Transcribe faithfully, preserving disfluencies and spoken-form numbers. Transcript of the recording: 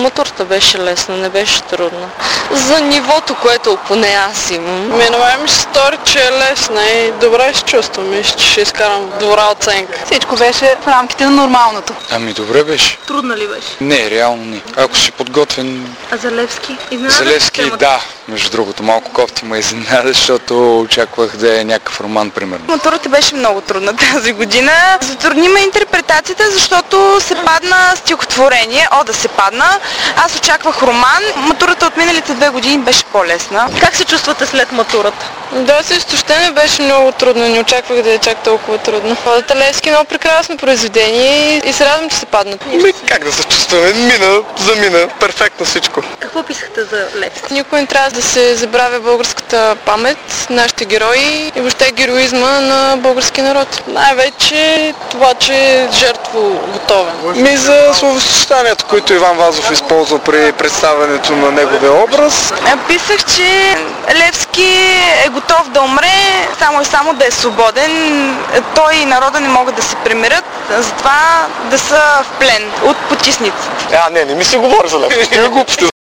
Матурата беше лесна, не беше трудна. За нивото, което поне аз имам. Ми на мен ми се стори, че е лесна и добре се чувствам. Мисля, че ще изкарам добра оценка. Всичко беше в рамките на нормалното. Ами добре беше. Трудна ли беше? Не, реално не. Ако си подготвен... А за Левски? За Левски, да. Между другото, малко кофти ме изненада, защото очаквах да е някакъв роман, примерно. Матурата беше много трудна тази година. Затрудни ме интерпретацията, защото се падна стихотворение. О, да се падна. Аз очаквах роман. Матурата от миналите две години беше по-лесна. Как се чувствате след матурата? Да, също ще не беше много трудно. Не очаквах да е чак толкова трудно. Ходата Левски е много прекрасно произведение и се радвам, че се паднат. Ми, как да се чувстваме? Мина, замина. Перфектно всичко. Какво писахте за Левски? Никой не трябва да се забравя българската памет, нашите герои и въобще героизма на българския народ. Най-вече това, че е жертво готовен. Ми за словосъчетанията, които Иван Вазов използва при представянето на неговия образ. Писах, че Левски е готов да умре, само и само да е свободен. Той и народа не могат да се примирят, затова да са в плен от потисниците. А, не, не ми се говори за Левски. Глупости.